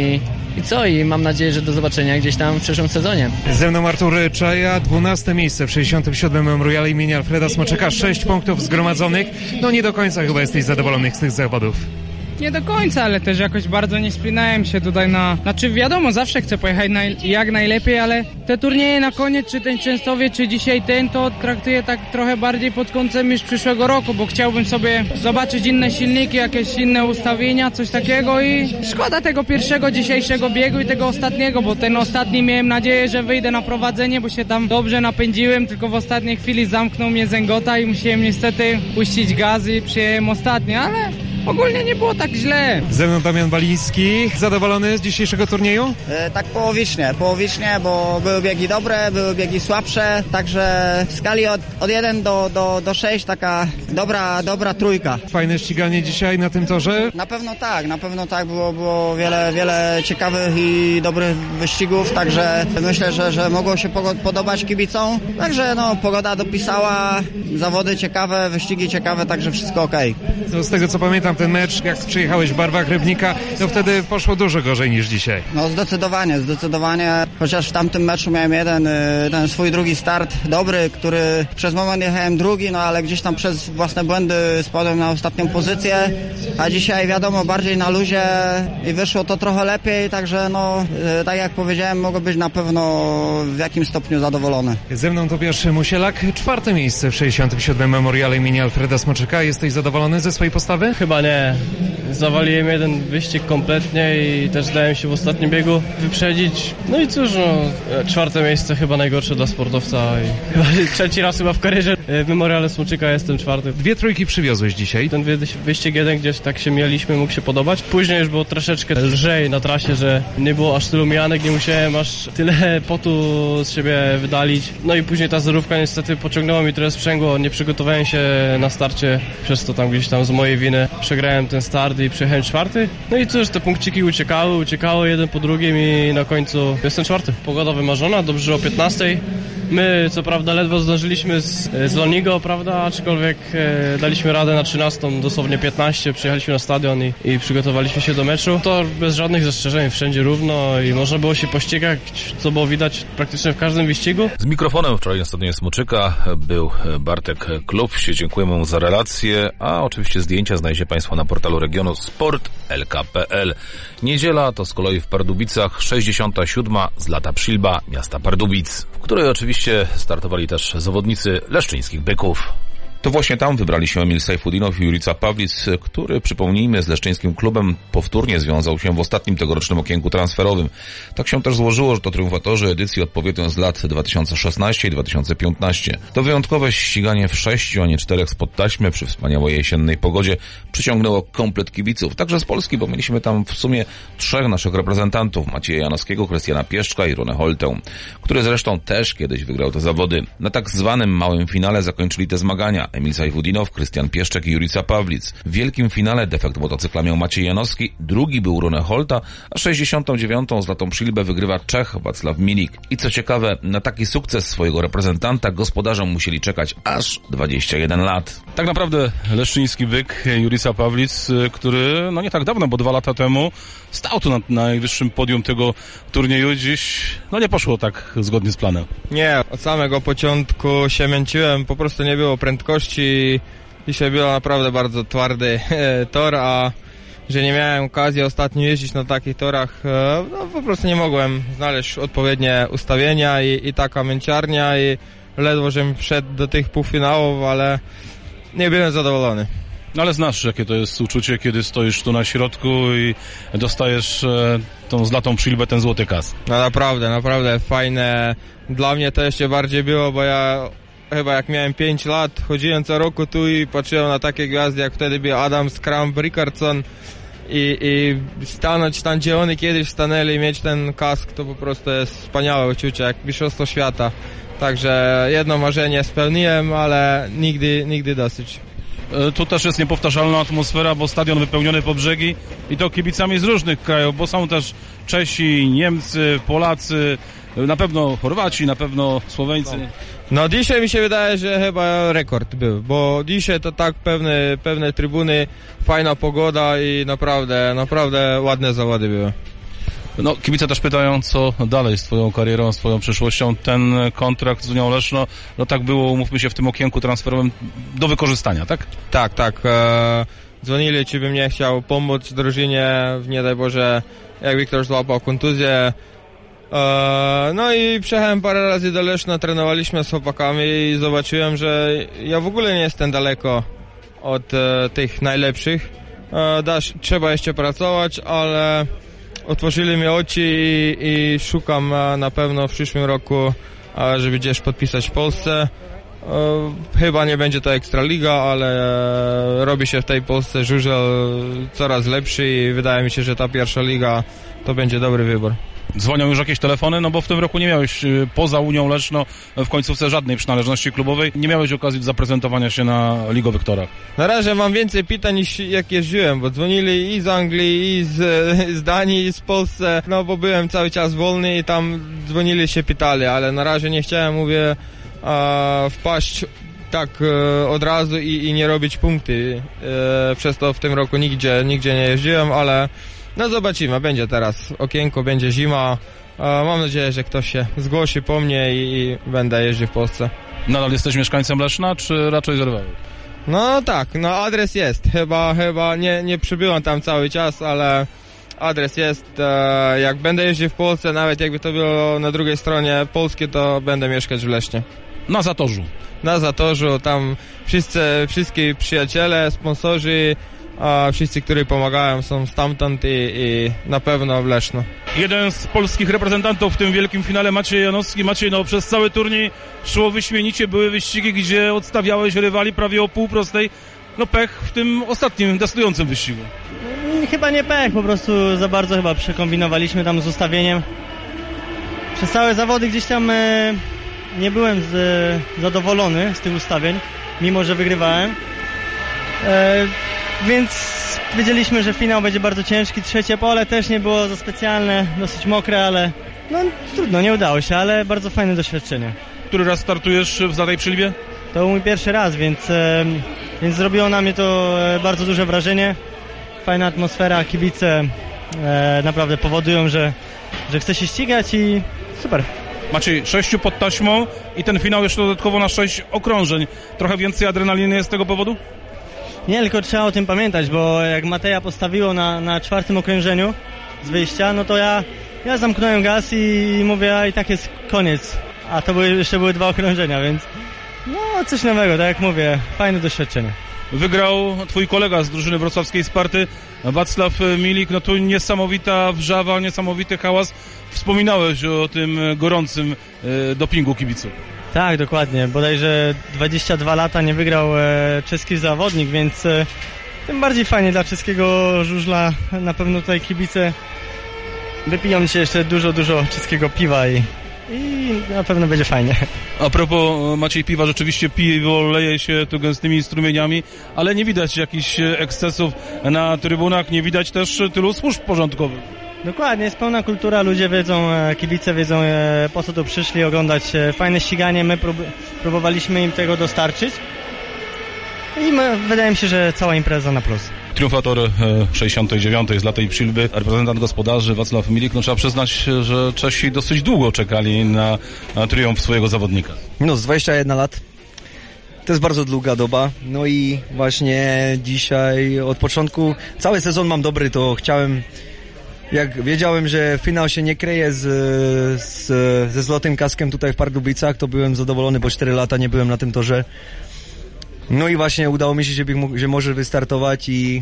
i mam nadzieję, że do zobaczenia gdzieś tam w przyszłym sezonie. Ze mną Artur Czaja, 12. miejsce w 67. Memoriale imienia Alfreda Smoczyka, 6 punktów zgromadzonych. No nie do końca chyba jesteś zadowolony z tych zawodów. Nie do końca, ale też jakoś bardzo nie spinałem się tutaj Znaczy wiadomo, zawsze chcę pojechać jak najlepiej, ale te turnieje na koniec, czy ten Częstochowiec, czy dzisiaj to traktuję tak trochę bardziej pod kątem niż przyszłego roku, bo chciałbym sobie zobaczyć inne silniki, jakieś inne ustawienia, coś takiego i szkoda tego dzisiejszego biegu i tego ostatniego, bo ten ostatni miałem nadzieję, że wyjdę na prowadzenie, bo się tam dobrze napędziłem, tylko w ostatniej chwili zamknął mnie Zęgota i musiałem niestety puścić gaz i przyjechałem ostatni, ale ogólnie nie było tak źle. Ze mną Damian Baliński. Zadowolony z dzisiejszego turnieju? Tak połowicznie, bo były biegi dobre, były biegi słabsze, także w skali od 1 do 6 taka dobra trójka. Fajne ściganie dzisiaj na tym torze? Na pewno tak, było wiele ciekawych i dobrych wyścigów, także myślę, że mogło się podobać kibicom, także pogoda dopisała, zawody ciekawe, wyścigi ciekawe, także wszystko okej. No, z tego co pamiętam, ten mecz, jak przyjechałeś w barwach Rybnika, to wtedy poszło dużo gorzej niż dzisiaj. No zdecydowanie, chociaż w tamtym meczu miałem ten swój drugi start dobry, który przez moment jechałem drugi, ale gdzieś tam przez własne błędy spadłem na ostatnią pozycję, a dzisiaj wiadomo, bardziej na luzie i wyszło to trochę lepiej, także tak jak powiedziałem, mogę być na pewno w jakimś stopniu zadowolony. Ze mną Tobiasz Musielak, 4. miejsce w 67. Memoriale imienia Alfreda Smoczyka. Jesteś zadowolony ze swojej postawy? Chyba nie. Zawaliłem jeden wyścig kompletnie i też dałem się w ostatnim biegu wyprzedzić. No i cóż, 4. miejsce chyba najgorsze dla sportowca i chyba 3. raz chyba w karierze w Memoriale Smoczyka jestem 4. 2 trójki przywiozłeś dzisiaj. Ten wyścig jeden, gdzieś tak się mieliśmy, mógł się podobać. Później już było troszeczkę lżej na trasie, że nie było aż tylu mijanek, nie musiałem aż tyle potu z siebie wydalić. No i później ta zerówka niestety pociągnęła mi trochę sprzęgło, nie przygotowałem się na starcie, przez to tam gdzieś tam z mojej winy przegrałem ten start i przyjechałem 4. No i cóż, te punkciki uciekały jeden po drugim i na końcu jestem 4. Pogoda wymarzona, dobrze o 15. My co prawda ledwo zdążyliśmy z Lonigo, prawda, aczkolwiek daliśmy radę na 13, dosłownie 15, przyjechaliśmy na stadion i przygotowaliśmy się do meczu. To bez żadnych zastrzeżeń, wszędzie równo i można było się pościgać, co było widać praktycznie w każdym wyścigu. Z mikrofonem wczoraj na stadionie Smoczyka był Bartek Klopsie, dziękujemy mu za relację, a oczywiście zdjęcia znajdziecie Państwo na portalu regionu sport.lk.pl. Niedziela to z kolei w Pardubicach 67. Zlata Przilba miasta Pardubic, w której oczywiście startowali też zawodnicy leszczyńskich Byków. To właśnie tam wybrali się Emil Sajfudinow i Jurica Pawlic, który, przypomnijmy, z leszczyńskim klubem powtórnie związał się w ostatnim tegorocznym okienku transferowym. Tak się też złożyło, że to triumfatorzy edycji odpowiednio z lat 2016 i 2015. To wyjątkowe ściganie w 6, a nie 4 spod taśmy przy wspaniałej jesiennej pogodzie przyciągnęło komplet kibiców, także z Polski, bo mieliśmy tam w sumie 3 naszych reprezentantów, Macieja Janowskiego, Krystiana Pieszczka i Runę Holtę, który zresztą też kiedyś wygrał te zawody. Na tak zwanym małym finale zakończyli te zmagania Emil Sajfudinow, Krystian Pieszczek i Jurica Pawlic. W wielkim finale defekt motocykla miał Maciej Janowski, drugi był Rune Holta, a 69. złotą przilbę wygrywa Czech Wacław Milik. I co ciekawe, na taki sukces swojego reprezentanta gospodarzom musieli czekać aż 21 lat. Tak naprawdę leszczyński byk Jurica Pawlic, który nie tak dawno, bo 2 lata temu stał tu na najwyższym podium tego turnieju, dziś nie poszło tak zgodnie z planem. Nie, od samego początku się męczyłem, po prostu nie było prędkości. Dzisiaj był naprawdę bardzo twardy tor, a że nie miałem okazji ostatnio jeździć na takich torach, po prostu nie mogłem znaleźć odpowiednie ustawienia i taka męczarnia i ledwo, żebym wszedł do tych półfinałów, ale nie byłem zadowolony. No ale znasz, jakie to jest uczucie, kiedy stoisz tu na środku i dostajesz tą zlatą przilbę, ten złoty kas. No naprawdę fajne. Dla mnie to jeszcze bardziej było, bo ja chyba jak miałem 5 lat, chodziłem co roku tu i patrzyłem na takie gwiazdy, jak wtedy był Adams, Kramp, Rickardsson i stanąć tam, gdzie oni kiedyś stanęli i mieć ten kask, to po prostu jest wspaniałe uczucie, jak mistrzostwo świata. Także jedno marzenie spełniłem, ale nigdy dosyć. Tu też jest niepowtarzalna atmosfera, bo stadion wypełniony po brzegi i to kibicami z różnych krajów, bo są też Czesi, Niemcy, Polacy, na pewno Chorwaci, na pewno Słoweńcy. No dzisiaj mi się wydaje, że chyba rekord był, bo dzisiaj to tak pewne trybuny, fajna pogoda i naprawdę ładne zawody były. No, kibice też pytają, co dalej z twoją karierą, z twoją przyszłością. Ten kontrakt z Unią Leszno, tak było, umówmy się, w tym okienku transferowym do wykorzystania, tak? Tak. Dzwonili, czy bym nie chciał pomóc drużynie, nie daj Boże, jak Wiktor złapał kontuzję. No i przyjechałem parę razy do Leszna, trenowaliśmy z chłopakami i zobaczyłem, że ja w ogóle nie jestem daleko od tych najlepszych. Trzeba jeszcze pracować, ale otworzyli mi oczy i szukam na pewno w przyszłym roku, żeby gdzieś podpisać w Polsce. Chyba nie będzie to Ekstraliga, ale robi się w tej Polsce żużel coraz lepszy i wydaje mi się, że ta pierwsza liga to będzie dobry wybór. Dzwonią już jakieś telefony, bo w tym roku nie miałeś poza Unią Leszno w końcówce żadnej przynależności klubowej, nie miałeś okazji zaprezentowania się na ligowych torach. Na razie mam więcej pytań niż jak jeździłem, bo dzwonili i z Anglii, i z Danii, i z Polski, bo byłem cały czas wolny i tam dzwonili się, pytali, ale na razie nie chciałem, wpaść tak od razu i nie robić punkty. Przez to w tym roku nigdzie nie jeździłem, ale zobaczymy, będzie teraz okienko, będzie zima. Mam nadzieję, że ktoś się zgłosi po mnie i będę jeździł w Polsce. Nadal jesteś mieszkańcem Leszna, czy raczej zerwałeś? No tak, adres jest. Chyba nie przybyłem tam cały czas, ale adres jest. Jak będę jeździł w Polsce, nawet jakby to było na drugiej stronie Polski, to będę mieszkać w Lesznie. Na Zatorzu? Na Zatorzu, tam wszyscy przyjaciele, sponsorzy, a wszyscy, którzy pomagają, są stamtąd i na pewno w Leszno. Jeden z polskich reprezentantów w tym wielkim finale, Maciej Janowski. Maciej, przez cały turniej szło wyśmienicie, były wyścigi, gdzie odstawiałeś rywali prawie o pół prostej. Pech w tym ostatnim, decydującym wyścigu. Chyba nie pech, po prostu za bardzo chyba przekombinowaliśmy tam z ustawieniem. Przez całe zawody gdzieś tam nie byłem zadowolony z tych ustawień, mimo że wygrywałem. Więc wiedzieliśmy, że finał będzie bardzo ciężki. Trzecie pole też nie było za specjalne, dosyć mokre, ale trudno, nie udało się, ale bardzo fajne doświadczenie. Który raz startujesz w złotej przylbie? To był mój pierwszy raz, więc zrobiło na mnie to bardzo duże wrażenie. Fajna atmosfera, kibice naprawdę powodują, że chce się ścigać i super. Maciej, 6 pod taśmą i ten finał jeszcze dodatkowo na 6 okrążeń. Trochę więcej adrenaliny jest z tego powodu? Nie, tylko trzeba o tym pamiętać, bo jak Mateja postawiło na 4. okrążeniu z wyjścia, to ja zamknąłem gaz i mówię, a i tak jest koniec. A to jeszcze były 2 okrążenia, więc coś nowego, tak jak mówię, fajne doświadczenie. Wygrał twój kolega z drużyny wrocławskiej Sparty, Wacław Milik. Tu niesamowita wrzawa, niesamowity hałas. Wspominałeś o tym gorącym dopingu kibiców. Tak, dokładnie. Bodajże 22 lata nie wygrał czeski zawodnik, więc tym bardziej fajnie dla czeskiego żużla. Na pewno tutaj kibice wypiją się jeszcze dużo czeskiego piwa i na pewno będzie fajnie. A propos Maciej Piwa, rzeczywiście piwo leje się tu gęstymi strumieniami, ale nie widać jakichś ekscesów na trybunach, nie widać też tylu służb porządkowych. Dokładnie, jest pełna kultura, ludzie wiedzą, kibice wiedzą, po co tu przyszli oglądać fajne ściganie, my próbowaliśmy im tego dostarczyć i wydaje mi się, że cała impreza na plus. Triumfator 69. z latej przilby, reprezentant gospodarzy Wacław Milik. No trzeba przyznać, że Czesi dosyć długo czekali na triumf swojego zawodnika. No z 21 lat. To jest bardzo długa doba. No i właśnie dzisiaj od początku, cały sezon mam dobry, to chciałem, jak wiedziałem, że finał się nie kryje ze Złotym Kaskiem tutaj w Pardubicach, to byłem zadowolony, bo 4 lata nie byłem na tym torze. No i właśnie udało mi się, że może wystartować i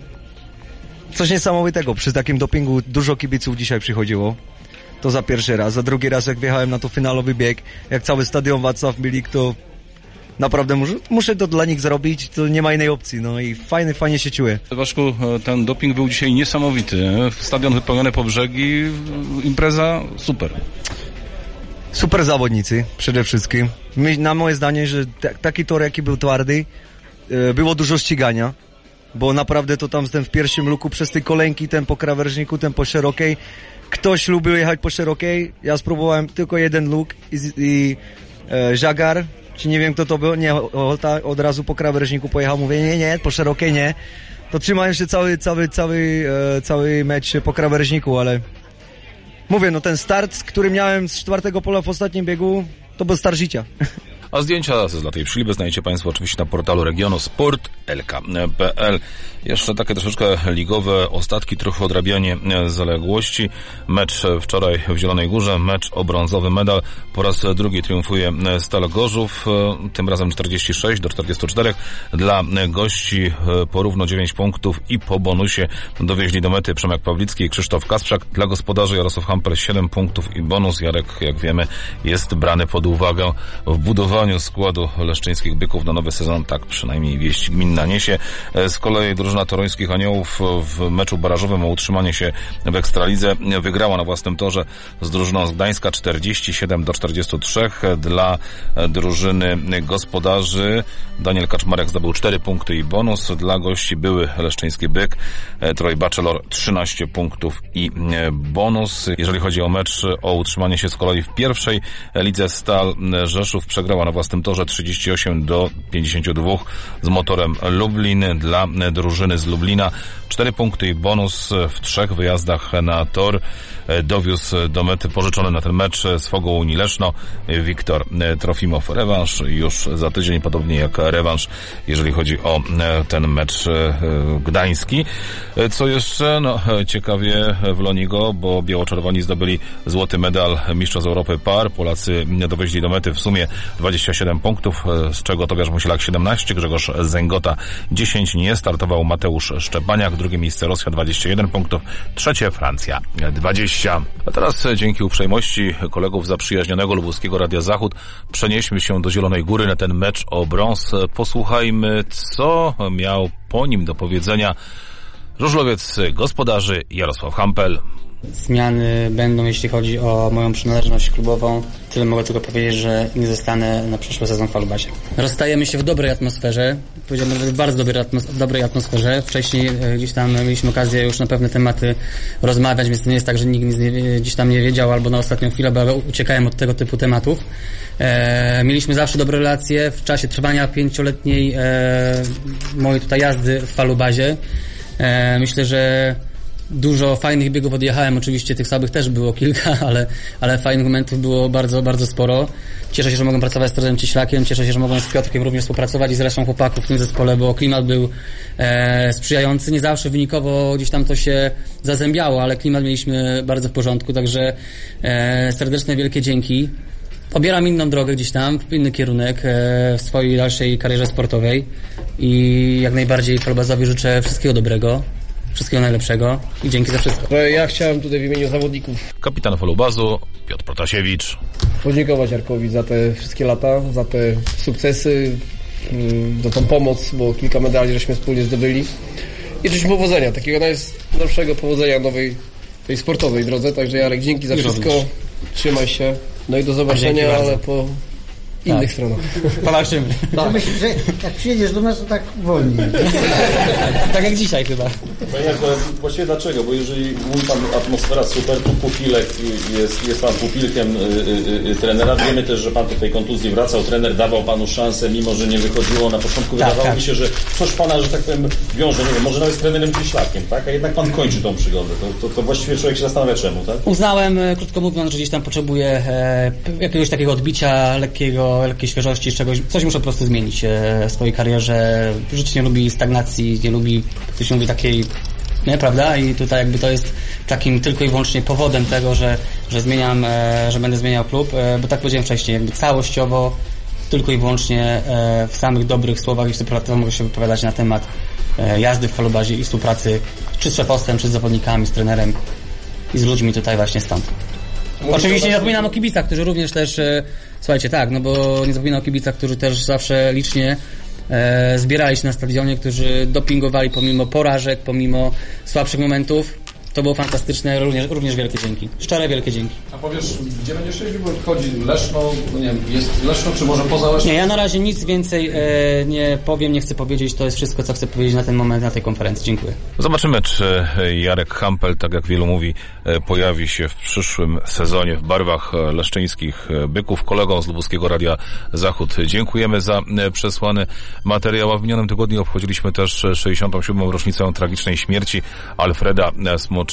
coś niesamowitego. Przy takim dopingu dużo kibiców dzisiaj przychodziło. To za pierwszy raz. Za drugi raz, jak wjechałem na to finalowy bieg, jak cały stadion Wacław Milik, to naprawdę muszę to dla nich zrobić, to nie ma innej opcji. No i fajnie się czuję. Waszku, ten doping był dzisiaj niesamowity. Stadion wypełniony po brzegi, impreza super. Super zawodnicy przede wszystkim. Na moje zdanie, że taki tor, jaki był twardy, było dużo ścigania, bo naprawdę to tam w pierwszym luku przez te kolejki, ten po krawężniku, ten po szerokiej. Ktoś lubił jechać po szerokiej, ja spróbowałem tylko jeden luk i Żagar, czy nie wiem kto to był, nie, od razu po krawężniku pojechał, mówię nie, po szerokiej nie. To trzymają się cały mecz po krawężniku, ale mówię, no ten start, który miałem z 4. pola w ostatnim biegu, to był start życia. A zdjęcia z latej przylby znajdziecie Państwo oczywiście na portalu regionu sport.lk.pl. Jeszcze takie troszeczkę ligowe ostatki, trochę odrabianie zaległości. Mecz wczoraj w Zielonej Górze, mecz o brązowy medal. Po raz drugi triumfuje Stal Gorzów, tym razem 46-44. Dla gości porówno 9 punktów i po bonusie dowieźli do mety Przemek Pawlicki i Krzysztof Kasprzak. Dla gospodarzy Jarosław Hampel 7 punktów i bonus. Jarek, jak wiemy, jest brany pod uwagę w budowaniu składu leszczyńskich Byków na nowy sezon, tak przynajmniej wieść gminna niesie. Z kolei drużyna toruńskich Aniołów w meczu barażowym o utrzymanie się w Ekstralidze wygrała na własnym torze z drużyną z Gdańska 47-43. Dla drużyny gospodarzy Daniel Kaczmarek zdobył 4 punkty i bonus. Dla gości były leszczyński Byk Troy Bachelor 13 punktów i bonus. Jeżeli chodzi o mecz o utrzymanie się z kolei w pierwszej lidze, Stal Rzeszów przegrała na własnym torze 38-52 z Motorem Lublin. Dla drużyny z Lublina 4 punkty i bonus w 3 wyjazdach na tor. Dowiózł do mety pożyczony na ten mecz z Fogą Unii Leszno Wiktor Trofimow. Rewanż już za tydzień, podobnie jak rewanż, jeżeli chodzi o ten mecz gdański. Co jeszcze? No, ciekawie w Lonigo, bo biało-czerwoni zdobyli złoty medal Mistrzostw Europy Par. Polacy dowieźli do mety w sumie 27 punktów, z czego Tobiasz Musielak 17, Grzegorz Zęgota 10, nie startował Mateusz Szczepaniak, drugie miejsce Rosja 21 punktów, trzecie Francja 20. A teraz dzięki uprzejmości kolegów zaprzyjaźnionego lubuskiego Radia Zachód przenieśmy się do Zielonej Góry na ten mecz o brąz. Posłuchajmy, co miał po nim do powiedzenia żużlowiec gospodarzy Jarosław Hampel. Zmiany będą, jeśli chodzi o moją przynależność klubową. Tyle mogę tylko powiedzieć, że nie zostanę na przyszły sezon w Falubazie. Rozstajemy się w dobrej atmosferze. Powiedziałbym, że w bardzo dobrej atmosferze. Wcześniej gdzieś tam mieliśmy okazję już na pewne tematy rozmawiać, więc to nie jest tak, że nikt nic gdzieś tam nie wiedział albo na ostatnią chwilę, bo uciekałem od tego typu tematów. Mieliśmy zawsze dobre relacje w czasie trwania 5-letniej mojej tutaj jazdy w Falubazie. Myślę, że dużo fajnych biegów odjechałem, oczywiście tych słabych też było kilka, ale fajnych momentów było bardzo, bardzo sporo. Cieszę się, że mogłem pracować z Tadeuszem Cieślakiem, cieszę się, że mogłem z Piotrkiem również współpracować i z resztą chłopaków w tym zespole, bo klimat był sprzyjający. Nie zawsze wynikowo gdzieś tam to się zazębiało, ale klimat mieliśmy bardzo w porządku, także serdeczne wielkie dzięki. Obieram inną drogę gdzieś tam, inny kierunek w swojej dalszej karierze sportowej i jak najbardziej Falubazowi życzę wszystkiego dobrego. Wszystkiego najlepszego i dzięki za wszystko. Ja chciałem tutaj w imieniu zawodników, kapitan Falubazu Piotr Protasiewicz, podziękować Jarkowi za te wszystkie lata, za te sukcesy, za tą pomoc, bo kilka medali żeśmy wspólnie zdobyli i życzyć powodzenia, takiego najlepszego powodzenia nowej tej sportowej drodze, także Jarek, dzięki za wszystko, trzymaj się. No i do zobaczenia, ale po innych stronach. Zobaczymy. Tak. Myślę, że jak przyjedziesz do nas, to tak wolniej. Tak jak dzisiaj chyba. Panie Jarku, właściwie dlaczego? Bo jeżeli mówi pan atmosfera super, tu pupilek, jest pan pupilkiem trenera. Wiemy też, że pan po tej kontuzji wracał, trener dawał panu szansę, mimo że nie wychodziło na początku. Wydawało mi się, że coś pana, że tak powiem, wiąże, nie wiem, może nawet z trenerem Cieślakiem, tak? A jednak pan kończy tą przygodę. To właściwie człowiek się zastanawia czemu, tak? Uznałem, krótko mówiąc, że gdzieś tam potrzebuję jakiegoś takiego odbicia, lekkiej świeżości, coś muszę po prostu zmienić w swojej karierze. Życie nie lubi stagnacji, nie lubi, to się mówi, takiej, nie, prawda? I tutaj jakby to jest takim tylko i wyłącznie powodem tego, że zmieniam, że będę zmieniał klub, bo tak powiedziałem wcześniej, jakby całościowo, tylko i wyłącznie w samych dobrych słowach i superlatywach mogę się wypowiadać na temat jazdy w falobazie i współpracy czy z szefostwem, czy z zawodnikami, z trenerem i z ludźmi tutaj właśnie stąd. Oczywiście nie zapominam o kibicach, którzy również też, słuchajcie, tak, no bo nie zapominam o kibicach, którzy też zawsze licznie zbierali się na stadionie, którzy dopingowali pomimo porażek, pomimo słabszych momentów. To było fantastyczne, również wielkie dzięki. Szczere wielkie dzięki. A powiesz, gdzie będziesz jeździł? Bo chodzi Leszno, no nie wiem, jest Leszno, czy może poza Leszno? Nie, ja na razie nic więcej nie powiem, nie chcę powiedzieć. To jest wszystko, co chcę powiedzieć na ten moment, na tej konferencji. Dziękuję. Zobaczymy, czy Jarek Hampel, tak jak wielu mówi, pojawi się w przyszłym sezonie w barwach leszczyńskich Byków. Kolegom z Lubuskiego Radia Zachód dziękujemy za przesłany materiał. A w minionym tygodniu obchodziliśmy też 67. rocznicę tragicznej śmierci Alfreda Smoczyka.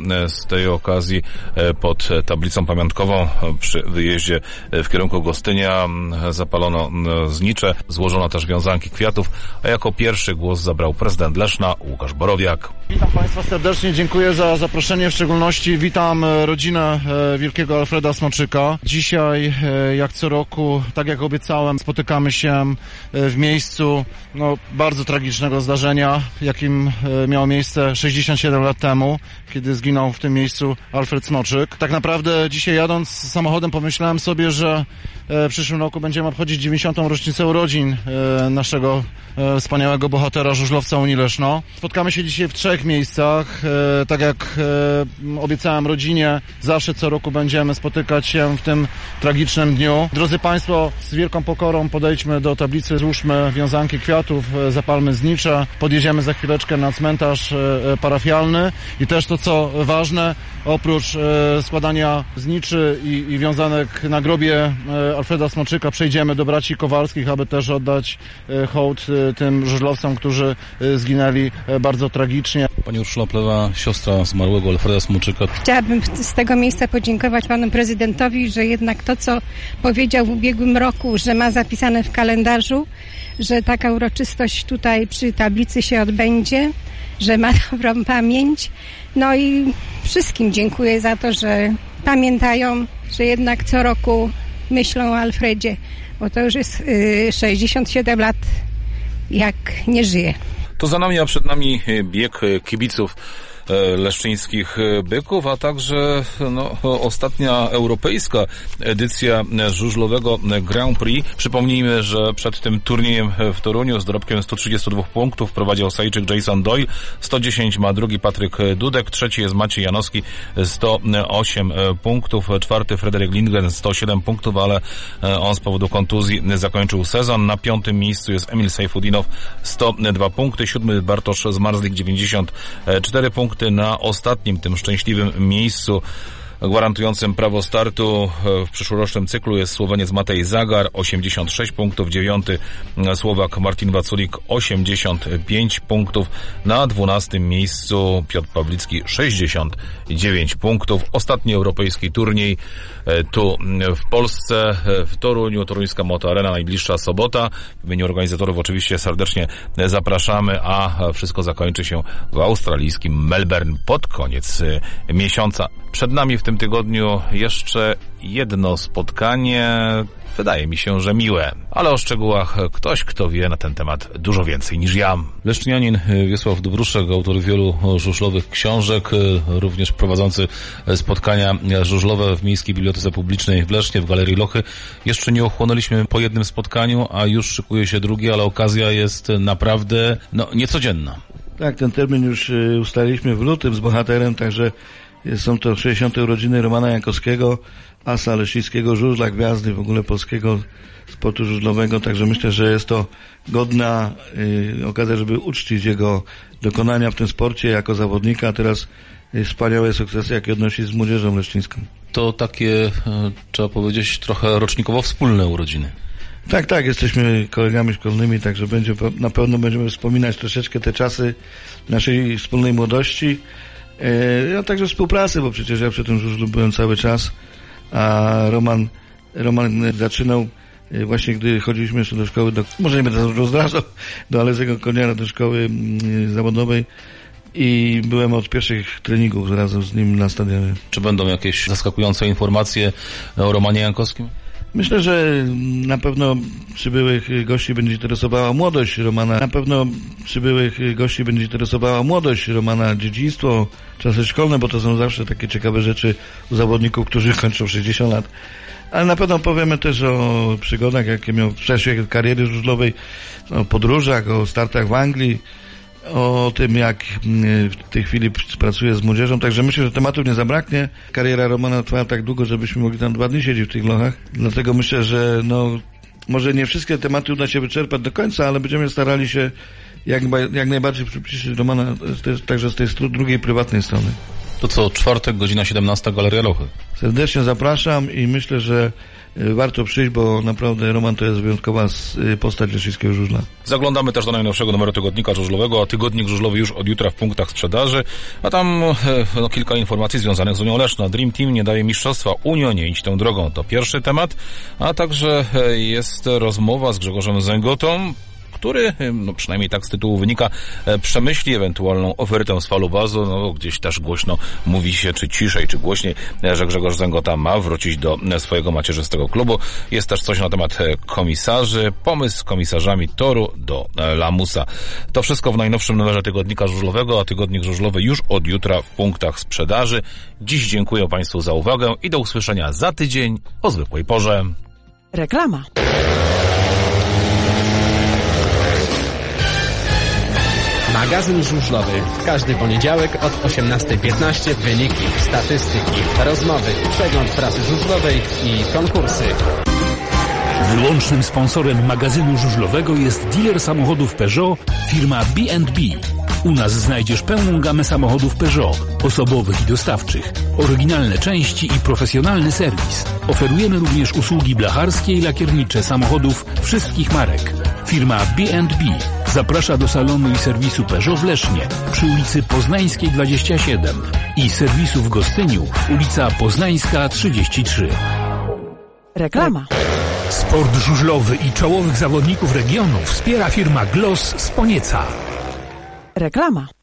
Z tej okazji pod tablicą pamiątkową przy wyjeździe w kierunku Gostynia zapalono znicze, złożono też wiązanki kwiatów, a jako pierwszy głos zabrał prezydent Leszna Łukasz Borowiak. Witam Państwa serdecznie, dziękuję za zaproszenie, w szczególności witam rodzinę wielkiego Alfreda Smoczyka. Dzisiaj, jak co roku, tak jak obiecałem, spotykamy się w miejscu bardzo tragicznego zdarzenia, jakim miało miejsce 67 lat temu, kiedy zginął w tym miejscu Alfred Smoczyk. Tak naprawdę dzisiaj jadąc samochodem pomyślałem sobie, że w przyszłym roku będziemy obchodzić 90. rocznicę urodzin naszego wspaniałego bohatera, żużlowca Unii Leszno. Spotkamy się dzisiaj w 3 miejscach. Tak jak obiecałem rodzinie, zawsze co roku będziemy spotykać się w tym tragicznym dniu. Drodzy Państwo, z wielką pokorą podejdźmy do tablicy, złóżmy wiązanki kwiatów, zapalmy znicze, podjedziemy za chwileczkę na cmentarz parafialny i też to, co ważne, oprócz składania zniczy i wiązanek na grobie Alfreda Smoczyka przejdziemy do braci Kowalskich, aby też oddać hołd tym żużlowcom, którzy zginęli bardzo tragicznie. Pani Urszula Plewa, siostra zmarłego Alfreda Smoczyka. Chciałabym z tego miejsca podziękować panu prezydentowi, że jednak to, co powiedział w ubiegłym roku, że ma zapisane w kalendarzu, że taka uroczystość tutaj przy tablicy się odbędzie, że ma dobrą pamięć. No i wszystkim dziękuję za to, że pamiętają, że jednak co roku myślą o Alfredzie, bo to już jest 67 lat, jak nie żyje. To za nami, a przed nami bieg kibiców leszczyńskich Byków, a także ostatnia europejska edycja żużlowego Grand Prix. Przypomnijmy, że przed tym turniejem w Toruniu z dorobkiem 132 punktów prowadzi Osajczyk Jason Doyle, 110 ma drugi Patryk Dudek, trzeci jest Maciej Janowski, 108 punktów, czwarty Fryderyk Lindgren, 107 punktów, ale on z powodu kontuzji zakończył sezon. Na 5. miejscu jest Emil Sejfudinow, 102 punkty, 7 Bartosz Zmarzlik, 94 punkty. Na ostatnim, tym szczęśliwym miejscu gwarantującym prawo startu w przyszłorocznym cyklu jest Słoweniec Matej Zagar, 86 punktów, 9. Słowak Martin Waculik, 85 punktów, na 12. miejscu Piotr Pawlicki, 69 punktów. Ostatni europejski turniej tu w Polsce, w Toruniu, Toruńska Moto Arena, najbliższa sobota. W imieniu organizatorów oczywiście serdecznie zapraszamy, a wszystko zakończy się w australijskim Melbourne pod koniec miesiąca. Przed nami w tym tygodniu jeszcze jedno spotkanie, wydaje mi się, że miłe, ale o szczegółach ktoś, kto wie na ten temat dużo więcej niż ja. Leszczynianin Wiesław Dobruszek, autor wielu żużlowych książek, również prowadzący spotkania żużlowe w Miejskiej Bibliotece Publicznej w Lesznie, w Galerii Lochy. Jeszcze nie ochłonęliśmy po jednym spotkaniu, a już szykuje się drugie, ale okazja jest naprawdę niecodzienna. Tak, ten termin już ustaliliśmy w lutym z bohaterem, także Są to 60. urodziny Romana Jankowskiego, asa leśnickiego żużla, gwiazdy w ogóle polskiego sportu żużlowego, także myślę, że jest to godna okazja, żeby uczcić jego dokonania w tym sporcie jako zawodnika, a teraz wspaniałe sukcesy, jakie odnosi z młodzieżą leszczyńską. To takie, trzeba powiedzieć, trochę rocznikowo wspólne urodziny. Tak, jesteśmy kolegami szkolnymi, także na pewno będziemy wspominać troszeczkę te czasy naszej wspólnej młodości, a także współpracy, bo przecież ja przy tym żużlu byłem cały czas, a Roman zaczynał właśnie, gdy chodziliśmy jeszcze do szkoły, może nie będę rozdrażał, do Alezego Koniara, do szkoły zawodowej i byłem od pierwszych treningów razem z nim na stadionie. Czy będą jakieś zaskakujące informacje o Romanie Jankowskim? Myślę, że na pewno przybyłych gości będzie interesowała młodość Romana, dzieciństwo, czasy szkolne, bo to są zawsze takie ciekawe rzeczy u zawodników, którzy kończą 60 lat. Ale na pewno powiemy też o przygodach, jakie miał w czasie kariery żużlowej, o podróżach, o startach w Anglii, o tym, jak w tej chwili pracuje z młodzieżą, także myślę, że tematów nie zabraknie. Kariera Romana trwała tak długo, żebyśmy mogli tam 2 dni siedzieć w tych lochach, dlatego myślę, że może nie wszystkie tematy uda się wyczerpać do końca, ale będziemy starali się jak najbardziej przybliżyć Romana także z tej drugiej, prywatnej strony. To co, czwartek, godzina 17, Galeria Lochy. Serdecznie zapraszam i myślę, że warto przyjść, bo naprawdę Roman to jest wyjątkowa postać leszczyńskiego żużla. Zaglądamy też do najnowszego numeru Tygodnika Żużlowego, a Tygodnik Żużlowy już od jutra w punktach sprzedaży, a tam kilka informacji związanych z Unią Leszno. Dream Team nie daje mistrzostwa. Unio, nie idź tą drogą. To pierwszy temat, a także jest rozmowa z Grzegorzem Zęgotą, który, przynajmniej tak z tytułu wynika, przemyśli ewentualną ofertę z Falubazu. Gdzieś też głośno mówi się, czy ciszej, czy głośniej, że Grzegorz Zęgota ma wrócić do swojego macierzystego klubu. Jest też coś na temat komisarzy, pomysł z komisarzami Toru do Lamusa. To wszystko w najnowszym numerze Tygodnika Żużlowego, a Tygodnik Żużlowy już od jutra w punktach sprzedaży. Dziś dziękuję Państwu za uwagę i do usłyszenia za tydzień o zwykłej porze. Reklama. Magazyn żużlowy. Każdy poniedziałek od 18:15 wyniki, statystyki, rozmowy, przegląd prasy żużlowej i konkursy. Wyłącznym sponsorem magazynu żużlowego jest dealer samochodów Peugeot, firma B&B. U nas znajdziesz pełną gamę samochodów Peugeot, osobowych i dostawczych, oryginalne części i profesjonalny serwis. Oferujemy również usługi blacharskie i lakiernicze samochodów wszystkich marek. Firma B&B zaprasza do salonu i serwisu Peugeot w Lesznie przy ulicy Poznańskiej 27 i serwisu w Gostyniu, ulica Poznańska 33. Reklama. Sport żużlowy i czołowych zawodników regionu wspiera firma Gloss z Ponieca. Reklama.